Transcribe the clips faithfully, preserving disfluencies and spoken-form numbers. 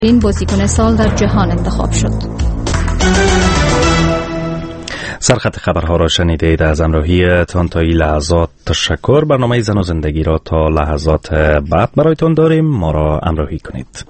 این بازیکن سال در جهان انتخاب شد. سرخط خبرها را شنیدید. از همراهی تان تا این لحظات تشکر. برنامه زن و زندگی را تا لحظات بعد برایتان داریم، ما را همراهی کنید.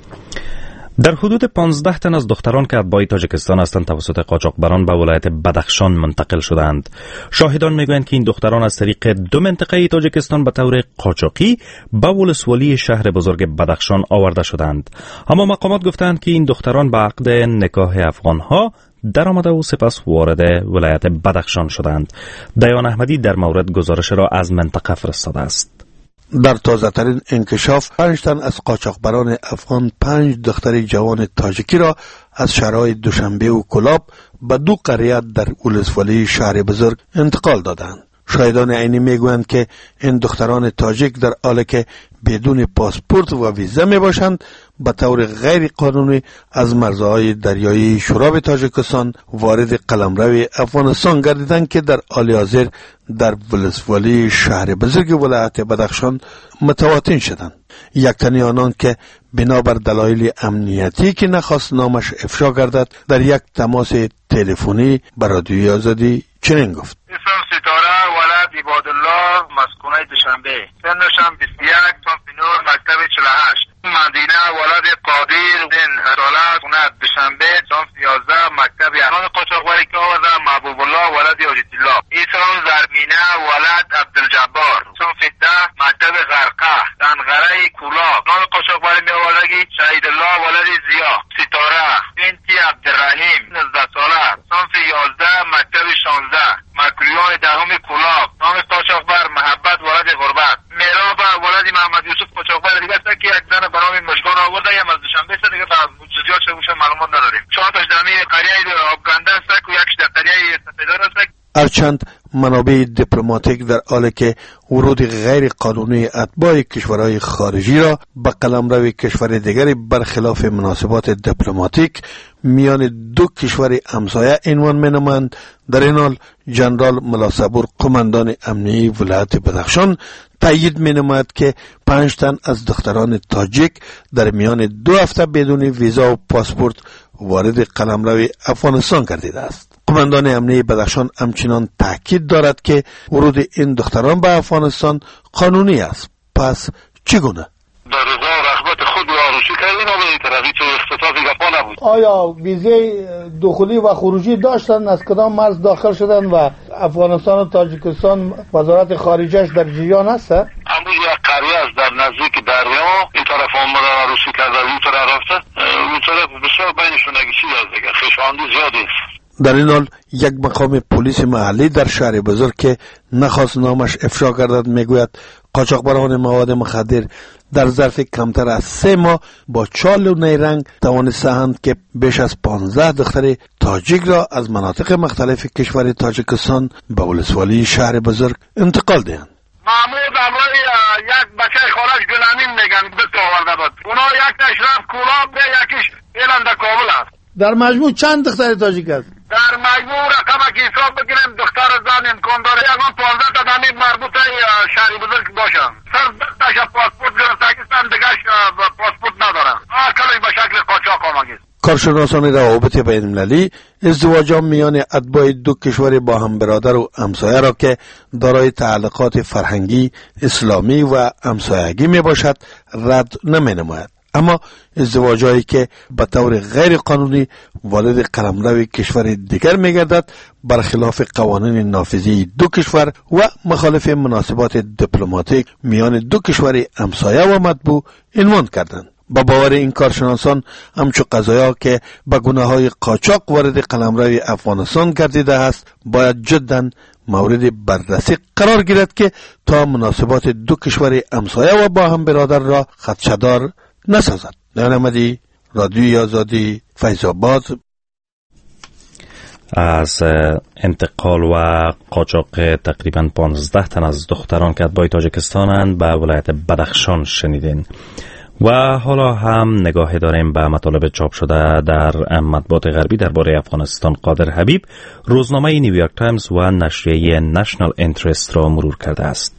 در حدود پانزده تن از دختران که اتباع تاجیکستان هستند توسط قاچاقبران به ولایت بدخشان منتقل شدند. شاهدان میگویند که این دختران از طریق دو منطقه تاجیکستان به طور قاچاقی به ولسوالی شهر بزرگ بدخشان آورده شدند. اما مقامات گفتند که این دختران به عقد نکاح افغانها در آمده و سپس وارد ولایت بدخشان شدند. دیان احمدی در مورد گزارش را از منطقه فرستاده است. در تازه ترین انکشاف پنج تن از قاچاقبران افغان پنج دختر جوان تاجیکی را از شهرهای دوشنبه و کلاب به دو قریه در ولسوالی شهر بزرگ انتقال دادند. شاهدان عینی میگویند که این دختران تاجیک در حالی که بدون پاسپورت و ویزا می باشند به طور غیر قانونی از مرزهای دریایی شوراب تاجیکستان وارد قلمرو افغانستان گردیدند که در حال حاضر در ولسوالی شهر بزرگ ولایت بدخشان متوطن شدند. یک تن آنان که بنابر دلایل امنیتی که نخواست نامش افشا گردد در یک تماس تلفنی به رادیوی آزادی چنین گفت: اسم ستاره ولد عبادالله مسکونه دوشنبه، سنشم بیست و یک، صنف نور، مکتب چهل و هشت. مدینه ولد قادر دین ساله، خونه دوشنبه، صنف یازده، مکتب احرام قاچاقبری که آورده. محبوب الله ولد حجت الله. ایسان زرمینه ولد عبدالجبار، صنف ده، مکتب غرقه، دنغره کولاب. نام قاچاقبری می آوردگی شهید الله ولد زیا. ستاره بنتی عبدالرحیم، نوزده ساله، صنف یازده، مکتب شانزده. مکریان دهم کلاب. نام قاچاقبر محبت ولد غربت. میراب ولد محمد یوسف قاچاقبر دیگه است که یک زن به نام مشگان آورده، یا از دوشنبه است دیگه، تا جزئیات چه معلومات نداریم. چهار تاش در می قریه آبگنده است و یکش در قریه سپیدار است. هرچند منابع دیپلماتیک در حالی که ورود غیر قانونی اتباع کشورهای خارجی را به قلمرو کشور دیگری برخلاف مناسبات دیپلماتیک میان دو کشور همسایه عنوان مینامند، در این حال جنرال ملا صبور قماندان امنیتی ولایت بدخشان تایید مینامد که پنج تن از دختران تاجیک در میان دو هفته بدون ویزا و پاسپورت وارد قلمرو افغانستان گردیده است. قماندان امنیتی بدخشان همچنان تاکید دارد که ورود این دختران به افغانستان قانونی است. پس چگونه؟ در رضا و رغبت خود و آروشی کردین و به این طرفی تو اختطافی گپا نبود. آیا ویزه دخولی و خروجی داشتن؟ از کدام مرز داخل شدن و افغانستان و تاجیکستان وزارت خارجهش در جریان هست؟ امروز یک قریه است در نزدیک دریا، این طرف آمده آروشی کرده، این طرف رفته، اون طرف بسیار بینشون اگه چیز هست دیگه، خشواندی زیادی است. در این حال یک مقام پلیس محلی در شهر بزرگ که نخواست نامش افشا گردد میگوید قاچاقبران مواد مخدر در ظرف کمتر از سه ماه با چال و نیرنگ توانستند که بیش از پانزده دختر تاجیک را از مناطق مختلف کشور تاجیکستان به ولسوالی شهر بزرگ انتقال دهند. محمود امروی یک بچه خالش گلامین میگن دست آورده بود. اونا یک تشرف کولاب به یکیش ایلند کابل است. در مجموع چند دختر تاجیک است؟ در مجموع رقم که حساب بگیریم دختر زن امکان داره یکان پانزده تا دمی مربوط شهری بزرگ باشن. سر تاشا پاسپورت گرفتگیستان دیگرش پاسپورت ندارن. کلش به شکل قاچاق آمگیست. کارشناسان روابط بین المللی ازدواجات میان اتباع دو کشور با هم برادر و همسایه را که دارای تعلقات فرهنگی، اسلامی و همسایگی می باشد رد نمی نماید. اما ازدواجایی که به طور غیر قانونی وارد قلمرو کشور دیگر می گردد برخلاف قوانین نافذی دو کشور و مخالف مناسبات دیپلماتیک میان دو کشور همسایه و مطبوع عنوان کردند. با باور این کارشناسان همچو قضایا که به گناههای قاچاق وارد قلمرو افغانستان گردیده است باید جداً مورد بررسی قرار گیرد که تا مناسبات دو کشور همسایه و با هم برادر را خدشه‌دار نسازد. دیان احمدی، رادیوی آزادی، فیض آباد. از انتقال و قاچاق تقریبا پانزده تن از دختران که اتباع تاجیکستانند به ولایت بدخشان شنیدین. و حالا هم نگاه داریم به مطالب چاپ شده در مطبوعات غربی درباره افغانستان. قادر حبیب روزنامه نیویورک تایمز و نشریه نشنال اینترست را مرور کرده است.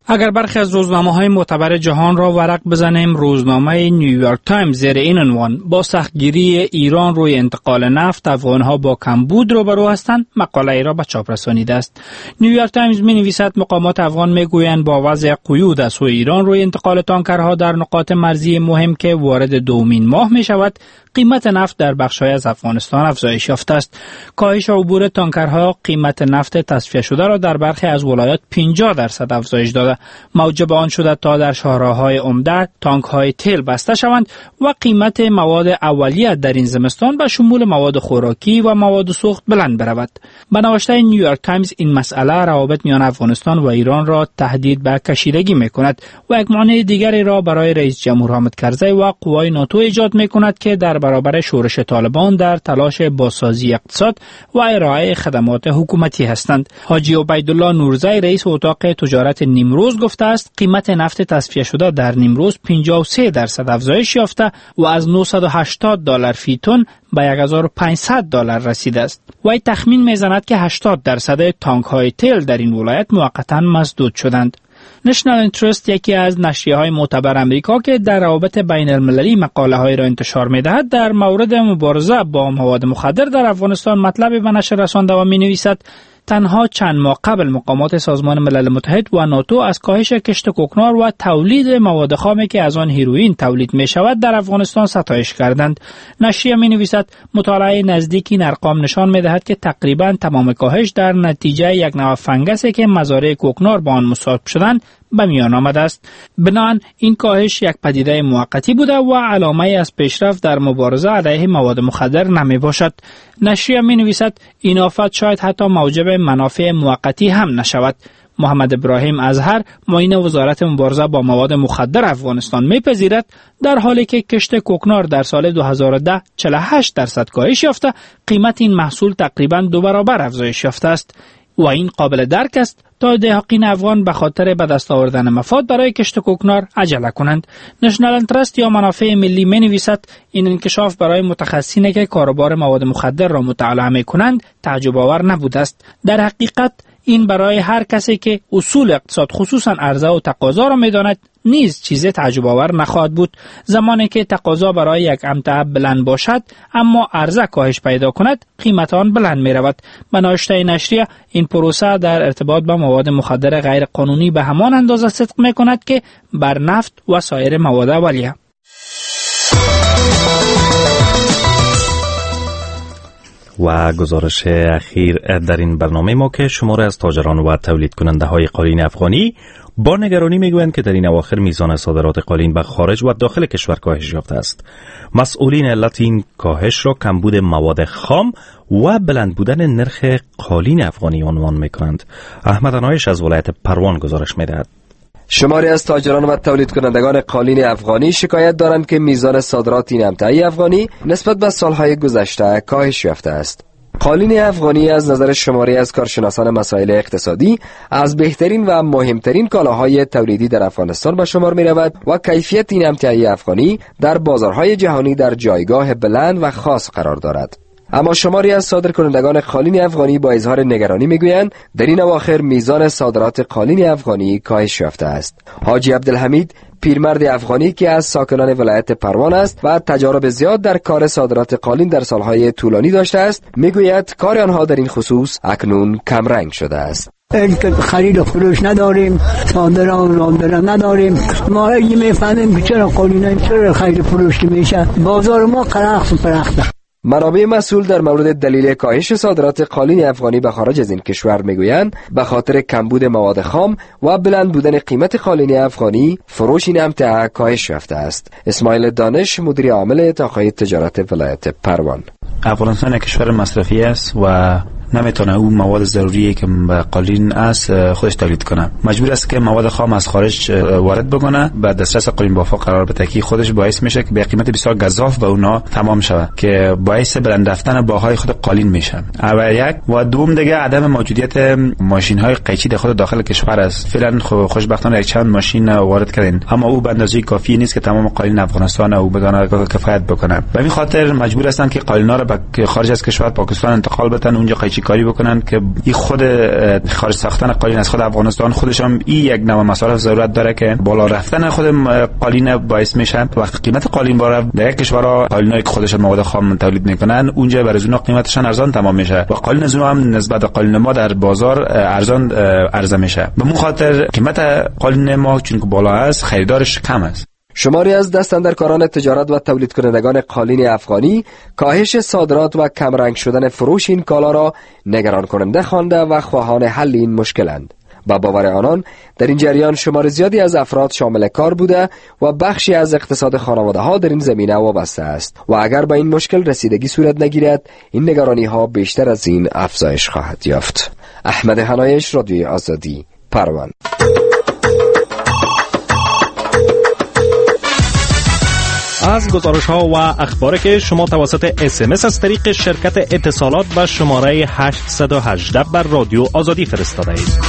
اگر برخی از روزنامه‌های معتبر جهان را ورق بزنیم، روزنامه نیویورک تایمز زیر این عنوان با سختگیری ایران روی انتقال نفت افغان‌ها با کمبود روبرو هستند مقاله ای را به چاپ رسانیده است. نیویورک تایمز می‌نویسد مقامات افغان می‌گویند با وضع قیود از سوی ایران روی انتقال تانکرها در نقاط مرزی مهم که وارد دومین ماه می‌شود، قیمت نفت در بخش‌های از افغانستان افزایش یافته است. کاهش عبور تانکرها قیمت نفت تصفیه شده را در برخی از ولایات پنجاه درصد افزایش داده. موجب آن شده تا در شهرهای عمده تانک‌های تیل بسته شوند و قیمت مواد اولیه در این زمستان به شمول مواد خوراکی و مواد سوخت بلند برود. به نوشته نیویورک تایمز این مسئله روابط میان افغانستان و ایران را تهدید به کشیدگی می‌کند و یک مانع دیگری را برای رئیس جمهور حامد کرزی و قوای ناتو ایجاد می‌کند که در برابر شورش طالبان در تلاش بازسازی اقتصاد و ارائه خدمات حکومتی هستند. حاجی عبیدالله نورزی رئیس اتاق تجارت نیمروز گفته است قیمت نفت تصفیه شده در نیمروز پنجاه و سه درصد افزایش یافته و از نهصد و هشتاد دلار فی تن به هزار و پانصد دلار رسیده است. وی تخمین میزند که هشتاد درصد تانک های تیل در این ولایت موقتا مسدود شدند. نشنال اینترست یکی از نشریه‌های معتبر امریکا که در روابط بین المللی مقاله‌های را انتشار می‌دهد در مورد مبارزه با مواد مخدر در افغانستان مطلبی به نشر رسانده و می‌نویسد تنها چند ماه قبل مقامات سازمان ملل متحد و ناتو از کاهش کشت کوکنار و تولید مواد خامی که از آن هیروئین تولید می شود در افغانستان ستایش کردند. نشریه می نویسد مطالعه نزدیک این ارقام نشان می دهد که تقریبا تمام کاهش در نتیجه یک نوع فنگسی که مزارع کوکنار با آن مصاب شدند به میان آمده است. بنابراین این کاهش یک پدیده موقتی بوده و علامه از پیشرفت در مبارزه علیه مواد مخدر نمی باشد. نشریه می نویسد این آفت شاید حتی موجب منافع موقتی هم نشود. محمد ابراهیم ازهر معین وزارت مبارزه با مواد مخدر افغانستان میپذیرد در حالی که کشت کوکنار در سال دو هزار و ده چهل و هشت درصد کاهش یافته، قیمت این محصول تقریبا دو برابر افزایش یافته است و این قابل درک است تا دهقین افغان به خاطر به دست آوردن مفاد برای کشت کوکنار عجله کنند. نشنال اینترست یا منافع ملی می نویسد این انکشاف برای متخصصینی که کاروبار مواد مخدر را مطالعه می کنند تعجب آور نبوده است. در حقیقت این برای هر کسی که اصول اقتصاد خصوصا عرضه و تقاضا را می‌داند نیز چیز تعجب آور نخواهد بود. زمانی که تقاضا برای یک امتعه بلند باشد اما عرضه کاهش پیدا کند قیمت آن بلند می رود. به نوشته نشریه این پروسه در ارتباط با مواد مخدر غیر قانونی به همان اندازه صدق می کند که بر نفت و سایر مواد اولیه. و گزارش اخیر در این برنامه ما که شماره از تاجران و تولید کننده های قالین افغانی با نگرانی میگویند که در این اواخر میزان صادرات قالین به خارج و داخل کشور کاهش یافته است. مسئولین علت این کاهش را کمبود مواد خام و بلند بودن نرخ قالین افغانی عنوان میکنند. احمد انایش از ولایت پروان گزارش میدهد. شماری از تاجران و تولید کنندگان قالین افغانی شکایت دارند که میزان صادرات این امتعه افغانی نسبت به سالهای گذشته کاهش یافته است. قالین افغانی از نظر شماری از کارشناسان مسائل اقتصادی از بهترین و مهمترین کالاهای تولیدی در افغانستان به شمار می رود و کیفیت این امتعه افغانی در بازارهای جهانی در جایگاه بلند و خاص قرار دارد. اما شماری از صادرکنندگان قالین افغانی با اظهار نگرانی میگویند در این اواخر میزان صادرات قالین افغانی کاهش یافته است. حاجی عبدالحمید پیرمرد افغانی که از ساکنان ولایت پروان است و تجارب زیاد در کار صادرات قالین در سالهای طولانی داشته است میگوید کار آنها در این خصوص اکنون کمرنگ شده است. خرید و فروش نداریم، صادره و رامدره نداریم. ما اگه میفهمیم که چرا قالین چرا خرید و فروش میشه، بازار ما قرخ و پرخته. منابع مسئول در مورد دلیل کاهش صادرات قالین افغانی به خارج از این کشور میگویند به خاطر کمبود مواد خام و بلند بودن قیمت قالین افغانی فروش این امتعه کاهش یافته است. اسماعیل دانش مدیر عامل اتاقهای تجارت ولایت پروان: افغانستان یک کشور مصرفی است و نمیتونه اون مواد ضروری که به قالین است خودش تولید کنه. مجبور است که مواد خام از خارج وارد بکنه، به دسترس قالین بافا قرار بده که خودش باعث میشه که به قیمت بسیار گزاف به اونا تمام شود که باعث بلند رفتن باهای خود قالین میشه. اول یک و دوم دیگه عدم موجودیت ماشین های قیچی خود داخل کشور است. فعلا خوشبختانه یک چند ماشین وارد کردن، اما او به اندازه کافی نیست که تمام قالین افغانستان او بتونه کفایت بکنه. به این خاطر مجبور هستند که قالینا را به خارج از کشور پاکستان انتقال بدن، اونجا قیچی چی کاری بکنن که این خود خارج ساختن قالین از خود افغانستان خودش هم این یک نوع مصارف ضرورت داره که بالا رفتن خود قالین باعث میشه وقتی قیمت قالین بالا در یک کشور قالینایی که خودش مواد خام تولید میکنن اونجا برای اونها قیمتشون ارزان تمام میشه و قالین از اونها هم نسبت به قالین ما در بازار ارزان عرضه میشه. به اون خاطر قیمت قالین ما چون که بالا است خریدارش کم است. شماری از دستاندرکاران تجارت و تولید کنندگان قالین افغانی کاهش صادرات و کمرنگ شدن فروش این کالا را نگران کننده خوانده و خواهان حل این مشکلند. با باور آنان در این جریان شمار زیادی از افراد شامل کار بوده و بخشی از اقتصاد خانواده ها در این زمینه وابسته است و اگر به این مشکل رسیدگی صورت نگیرد این نگرانی ها بیشتر از این افزایش خواهد یافت. احمد حنایش، رادیوی آزادی، پروان. از گزارش ها و اخباری که شما توسط اس ام اس از طریق شرکت اتصالات به شماره هشت یک هشت بر رادیو آزادی فرستاده اید.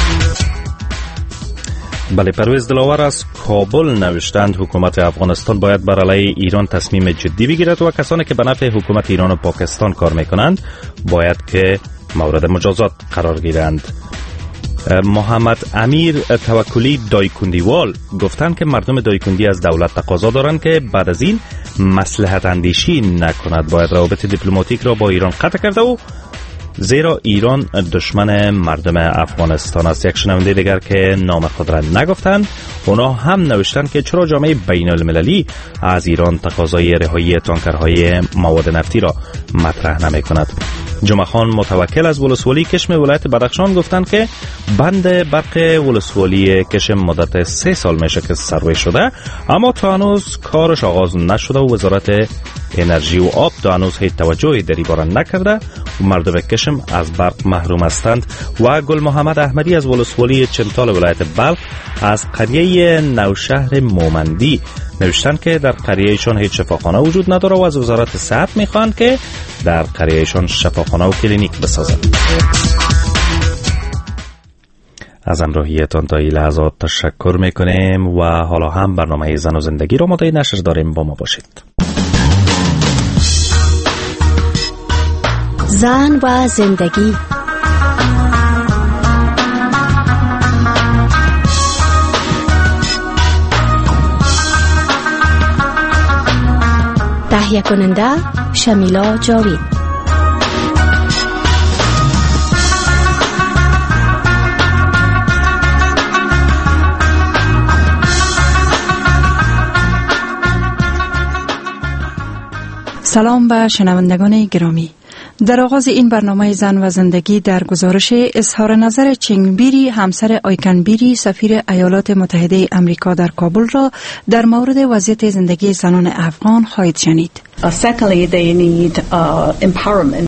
بله، پرویز دلاور از کابل نوشتند حکومت افغانستان باید بر علیه ایران تصمیم جدی بگیرد و کسانی که به نفع حکومت ایران و پاکستان کار میکنند باید که مورد مجازات قرار گیرند. محمد امیر توکلی دایکندیوال گفتند که مردم دایکندی از دولت تقاضا دارند که بعد از این مصلحت اندیشی نکند، باید روابط دیپلماتیک را با ایران قطع کرده و زیرا ایران دشمن مردم افغانستان است. یک شنونده دیگر که نام خود را نگفتند اونا هم نوشتند که چرا جامعه بین المللی از ایران تقاضای رهایی تانکرهای مواد نفتی را مطرح نمی کند. جمعه خان متوکل از ولسوالی کشم ولایت بدخشان گفتند که بند برق ولسوالی کشم مدت سه سال میشه که سروی شده اما تا هنوز کارش آغاز نشده و وزارت انرژی و آب تا هنوز هیچ توجهی در این باره نکرده و مردم کشم از برق محروم هستند. و گل محمد احمدی از ولسوالی چنتال ولایت بلخ از قریه نوشهر مومندی نوشتند که در قریهشان هیچ شفاخانه وجود نداره و از وزارت صحت میخواهند که در قریهشان شفاخانه و کلینیک بسازند. از همراهیتان تا این لحظات تشکر میکنیم و حالا هم برنامه زن و زندگی را مدعی نشر داریم، با ما باشید. زن و زندگی. تهیه کننده شمیلا جاوید. سلام به شنوندگان گرامی. در آغاز این برنامه زن و زندگی در گزارش اظهار نظر چنگبیری همسر آیکنبیری سفیر ایالات متحده امریکا در کابل را در مورد وضعیت زندگی زنان افغان خواهید شنید. Uh, secondly, they need uh, empowerment.